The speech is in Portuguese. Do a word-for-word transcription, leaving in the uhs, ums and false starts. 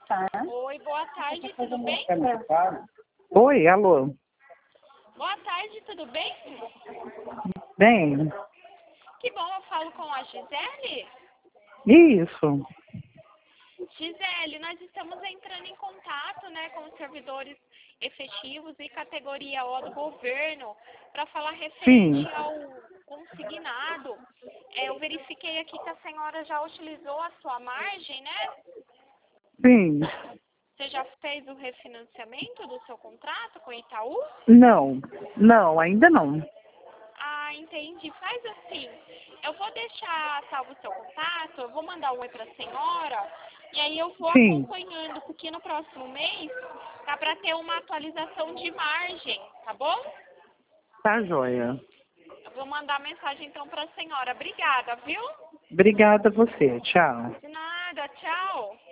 Oi, boa tarde, tudo bem? Oi, alô. Boa tarde, tudo bem? Bem, Que bom, eu falo com a Gisele. isso. Gisele, nós estamos entrando em contato, né, com os servidores efetivos e categoria O do governo para falar referente Sim. ao consignado. É, eu verifiquei aqui que a senhora já utilizou a sua margem, né? Sim. Você já fez o refinanciamento do seu contrato com o Itaú? Não, não, ainda não. Ah, entendi. Faz assim, eu vou deixar salvo o seu contato, eu vou mandar um oi para a senhora, e aí eu vou Sim. acompanhando, porque no próximo mês tá para ter uma atualização de margem, tá bom? Tá joia. Eu vou mandar mensagem então para a senhora. Obrigada, viu? Obrigada a você. Tchau. De nada, tchau.